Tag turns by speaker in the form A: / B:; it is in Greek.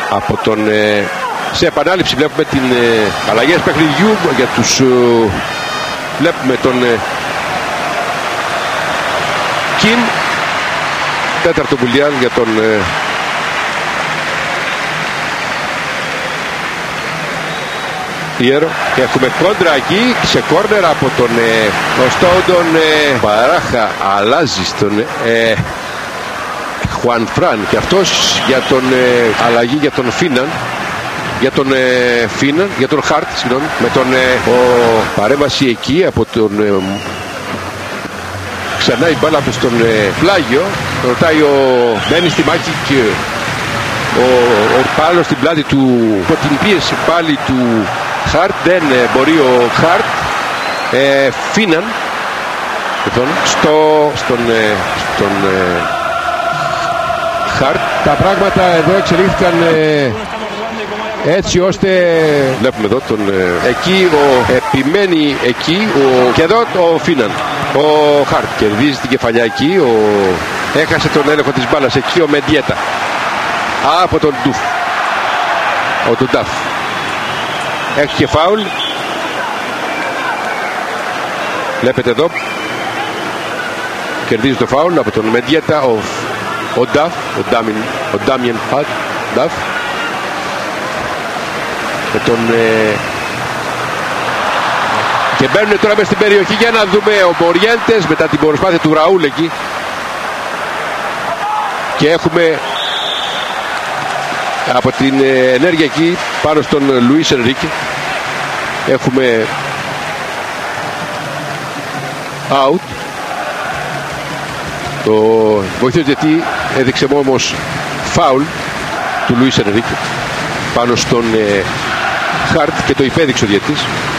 A: από τον... σε επανάληψη βλέπουμε την αλλαγές παιχνιδιού για τους... βλέπουμε τον Κιμ, τέταρτο Μουντιάλ για τον Ιέρο. Έχουμε κόντρα εκεί σε κόρνερ από τον Οστόντον Παράχα, αλλάζει στον Χουάν Φραν και αυτός για τον αλλαγή για τον Φίναν, για τον Φίναν, για τον Χαρτ, συγγνώμη, με τον παρέμβαση εκεί από τον ξανά η μπάλα από τον Πλάγιο, ρωτάει μένει στη μάχη και ο Πάλος στην πλάτη του, από την πίεση πάλι του Χαρτ, δεν μπορεί ο Χαρτ, Φίναν στον Χαρτ. Τα πράγματα εδώ εξελίχθηκαν έτσι ώστε βλέπουμε εδώ τον εκεί επιμένει εκεί και εδώ ο Φίναν, ο Χαρτ κερδίζει την κεφαλιά εκεί, έχασε τον έλεγχο της μπάλας εκεί ο Μεντιέτα από τον Ντουφ, ο Ντουντάφ έχει και φάουλ, βλέπετε εδώ κερδίζει το φάουλ από τον Μεντιέτα ο Νταφ, ο Ντάμιεν Νταφ με τον και μπαίνουν τώρα μέσα στην περιοχή για να δούμε ο Μοριέντες μετά την προσπάθεια του Ραούλ εκεί και έχουμε από την ενέργεια εκεί πάνω στον Λουίς Ενρίκε έχουμε out. Το βοηθός γιατί έδειξε όμως φάουλ του Λουίς Ενρίκε πάνω στον Χαρτ και το υπέδειξε ο διαιτητής.